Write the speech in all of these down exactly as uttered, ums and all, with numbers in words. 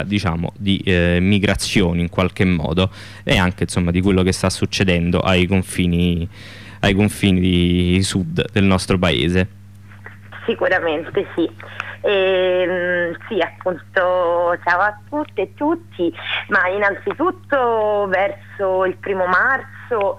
diciamo di eh, migrazioni in qualche modo, e anche insomma di quello che sta succedendo ai confini ai confini di sud del nostro paese. Sicuramente sì. E, sì, appunto, ciao a tutte e tutti, ma innanzitutto verso il primo marzo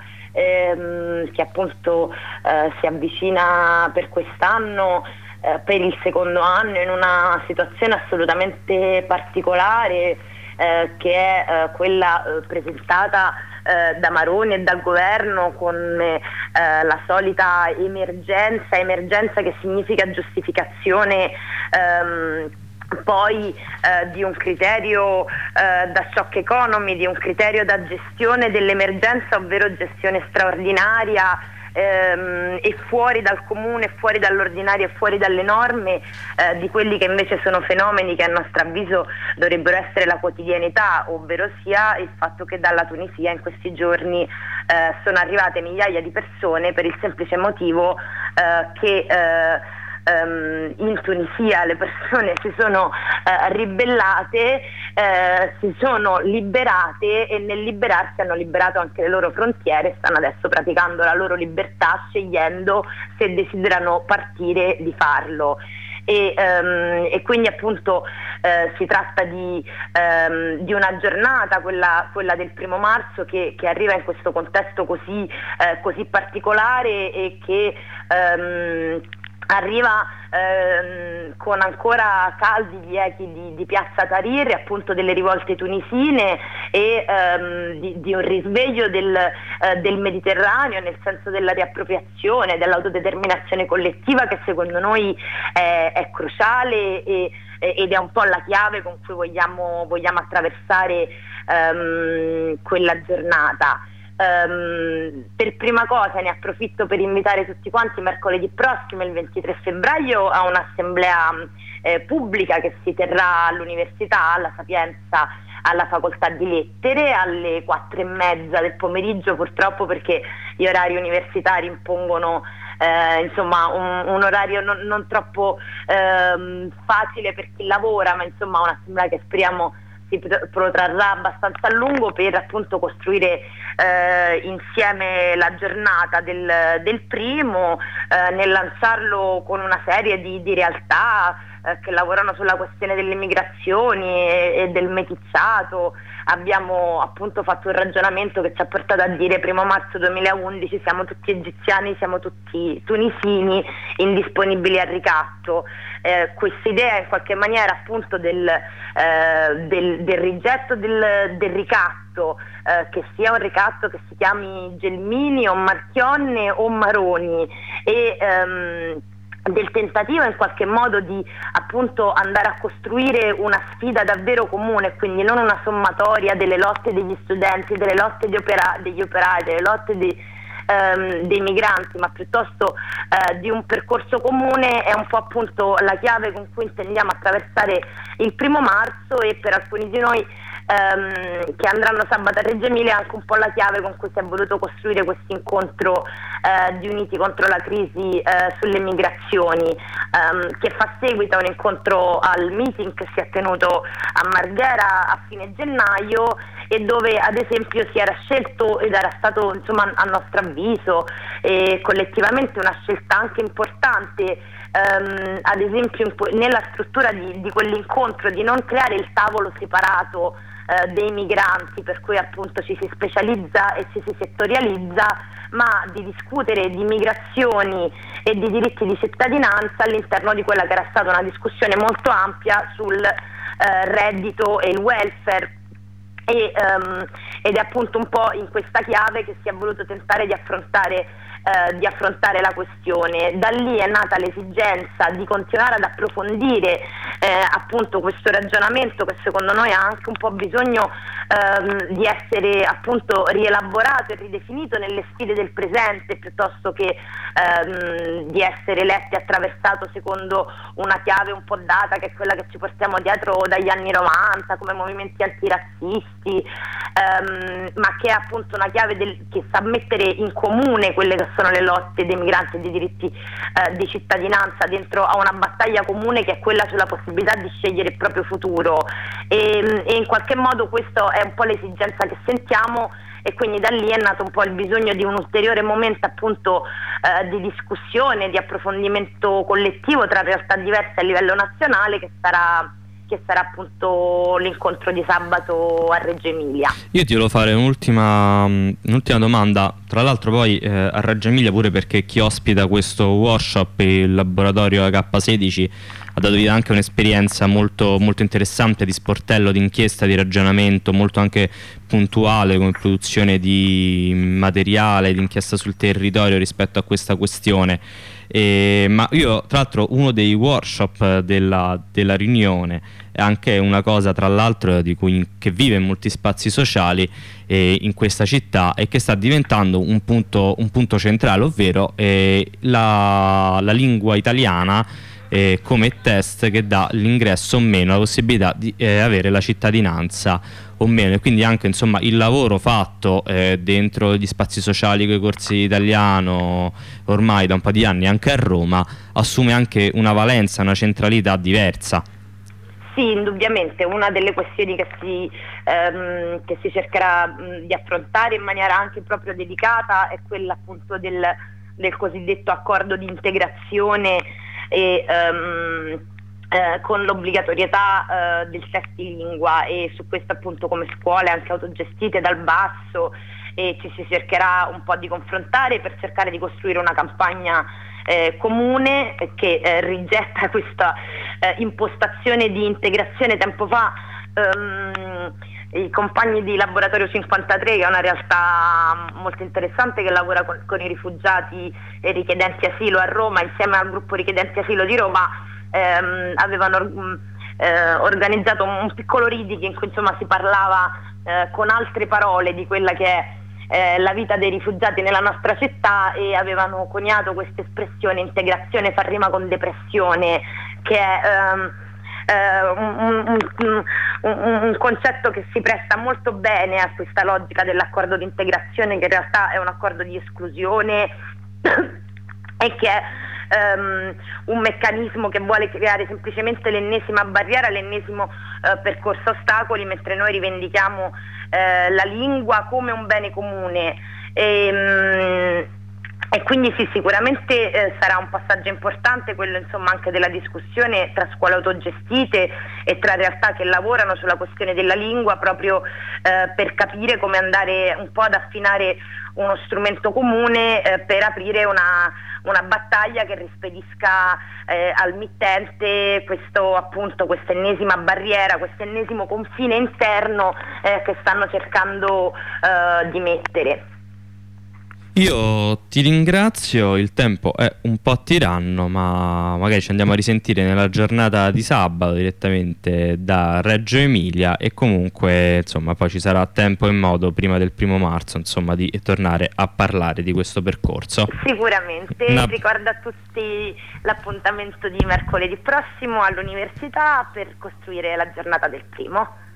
ehm, che appunto eh, si avvicina per quest'anno, eh, per il secondo anno, in una situazione assolutamente particolare, eh, che è eh, quella eh, presentata eh, da Maroni e dal governo con eh, la solita emergenza, emergenza che significa giustificazione ehm, poi eh, di un criterio eh, da shock economy, di un criterio da gestione dell'emergenza, ovvero gestione straordinaria, ehm, e fuori dal comune, fuori dall'ordinario e fuori dalle norme eh, di quelli che invece sono fenomeni che a nostro avviso dovrebbero essere la quotidianità, ovvero sia il fatto che dalla Tunisia in questi giorni eh, sono arrivate migliaia di persone per il semplice motivo eh, che eh, Um, in Tunisia le persone si sono uh, ribellate, uh, si sono liberate e nel liberarsi hanno liberato anche le loro frontiere e stanno adesso praticando la loro libertà, scegliendo se desiderano partire di farlo. E, um, e quindi appunto uh, si tratta di, um, di una giornata, quella, quella del primo marzo, che, che arriva in questo contesto così, uh, così particolare e che um, arriva ehm, con ancora caldi gli echi di, di Piazza Tahrir, appunto delle rivolte tunisine e ehm, di, di un risveglio del, eh, del Mediterraneo, nel senso della riappropriazione, dell'autodeterminazione collettiva, che secondo noi è, è cruciale e, ed è un po' la chiave con cui vogliamo, vogliamo attraversare ehm, quella giornata. Um, per prima cosa ne approfitto per invitare tutti quanti mercoledì prossimo, il ventitré febbraio, a un'assemblea eh, pubblica che si terrà all'Università alla Sapienza, alla Facoltà di Lettere, alle quattro e mezza del pomeriggio, purtroppo perché gli orari universitari impongono eh, insomma un, un orario non, non troppo eh, facile per chi lavora, ma insomma un'assemblea che speriamo si protrarrà abbastanza a lungo per appunto costruire eh, insieme la giornata del, del primo, eh, nel lanciarlo con una serie di, di realtà eh, che lavorano sulla questione delle migrazioni e, e del metizzato. Abbiamo appunto fatto un ragionamento che ci ha portato a dire primo marzo duemilaundici siamo tutti egiziani, siamo tutti tunisini, indisponibili al ricatto. Eh, questa idea in qualche maniera appunto del, eh, del, del rigetto del, del ricatto, eh, che sia un ricatto che si chiami Gelmini o Marchionne o Maroni, e ehm, del tentativo in qualche modo di appunto andare a costruire una sfida davvero comune, quindi non una sommatoria delle lotte degli studenti, delle lotte di opera, degli operai, delle lotte di, ehm, dei migranti, ma piuttosto eh, di un percorso comune. È un po' appunto la chiave con cui intendiamo attraversare il primo marzo, e per alcuni di noi ehm, che andranno sabato a Reggio Emilia è anche un po' la chiave con cui si è voluto costruire questo incontro eh, di Uniti contro la crisi eh, sulle migrazioni, ehm, che fa seguito a un incontro al meeting che si è tenuto a Marghera a fine gennaio, e dove ad esempio si era scelto, ed era stato insomma a nostro avviso e collettivamente una scelta anche importante, ehm, ad esempio nella struttura di, di quell'incontro, di non creare il tavolo separato eh, dei migranti, per cui appunto ci si specializza e ci si settorializza, ma di discutere di migrazioni e di diritti di cittadinanza all'interno di quella che era stata una discussione molto ampia sul eh, reddito e il welfare. E, um, ed è appunto un po' in questa chiave che si è voluto tentare di affrontare, eh, di affrontare la questione. Da lì è nata l'esigenza di continuare ad approfondire eh, appunto questo ragionamento, che secondo noi ha anche un po' bisogno ehm, di essere appunto rielaborato e ridefinito nelle sfide del presente, piuttosto che ehm, di essere letti e attraversato secondo una chiave un po' data, che è quella che ci portiamo dietro dagli anni novanta come movimenti antirazzisti, ehm, ma che è appunto una chiave del, che sa mettere in comune quelle che sono le lotte dei migranti e dei diritti eh, di cittadinanza dentro a una battaglia comune, che è quella sulla possibilità di scegliere il proprio futuro, e, e in qualche modo questo è un po' l'esigenza che sentiamo, e quindi da lì è nato un po' il bisogno di un ulteriore momento appunto eh, di discussione, di approfondimento collettivo tra realtà diverse a livello nazionale, che sarà che sarà appunto l'incontro di sabato a Reggio Emilia. Io ti volevo fare un'ultima, un'ultima domanda, tra l'altro poi eh, a Reggio Emilia, pure perché chi ospita questo workshop, il laboratorio K sedici, ha dato vita anche un'esperienza molto, molto interessante di sportello, di inchiesta, di ragionamento, molto anche puntuale come produzione di materiale, di inchiesta sul territorio rispetto a questa questione. Eh, ma io tra l'altro uno dei workshop della, della riunione è anche una cosa tra l'altro di cui, che vive in molti spazi sociali eh, in questa città, e che sta diventando un punto, un punto centrale, ovvero eh, la, la lingua italiana eh, come test che dà l'ingresso o meno, la possibilità di eh, avere la cittadinanza o meno, e quindi anche insomma il lavoro fatto eh, dentro gli spazi sociali con i corsi di italiano ormai da un po' di anni anche a Roma assume anche una valenza, una centralità diversa. Sì, indubbiamente una delle questioni che si, ehm, che si cercherà mh, di affrontare in maniera anche proprio dedicata è quella appunto del, del cosiddetto accordo di integrazione e ehm, Eh, con l'obbligatorietà eh, del test di lingua, e su questo appunto come scuole anche autogestite dal basso, e ci si cercherà un po' di confrontare per cercare di costruire una campagna eh, comune che eh, rigetta questa eh, impostazione di integrazione. Tempo fa ehm, i compagni di Laboratorio cinquantatré, che è una realtà molto interessante che lavora con, con i rifugiati e richiedenti asilo a Roma, insieme al gruppo richiedenti asilo di Roma, Ehm, avevano eh, organizzato un piccolo reading in cui insomma si parlava eh, con altre parole di quella che è eh, la vita dei rifugiati nella nostra città, e avevano coniato questa espressione integrazione fa rima con depressione, che è ehm, eh, un, un, un, un concetto che si presta molto bene a questa logica dell'accordo di integrazione, che in realtà è un accordo di esclusione e che è Um, un meccanismo che vuole creare semplicemente l'ennesima barriera, l'ennesimo uh, percorso ostacoli, mentre noi rivendichiamo uh, la lingua come un bene comune. E, um, e quindi sì, sicuramente eh, sarà un passaggio importante quello insomma anche della discussione tra scuole autogestite e tra realtà che lavorano sulla questione della lingua, proprio eh, per capire come andare un po' ad affinare uno strumento comune eh, per aprire una, una battaglia che rispedisca eh, al mittente questo appunto questa ennesima barriera, questo ennesimo confine interno eh, che stanno cercando eh, di mettere. Io ti ringrazio, il tempo è un po' tiranno, ma magari ci andiamo a risentire nella giornata di sabato direttamente da Reggio Emilia, e comunque insomma poi ci sarà tempo e modo prima del primo marzo insomma di tornare a parlare di questo percorso. Sicuramente. Una... ricordo a tutti l'appuntamento di mercoledì prossimo all'università per costruire la giornata del primo.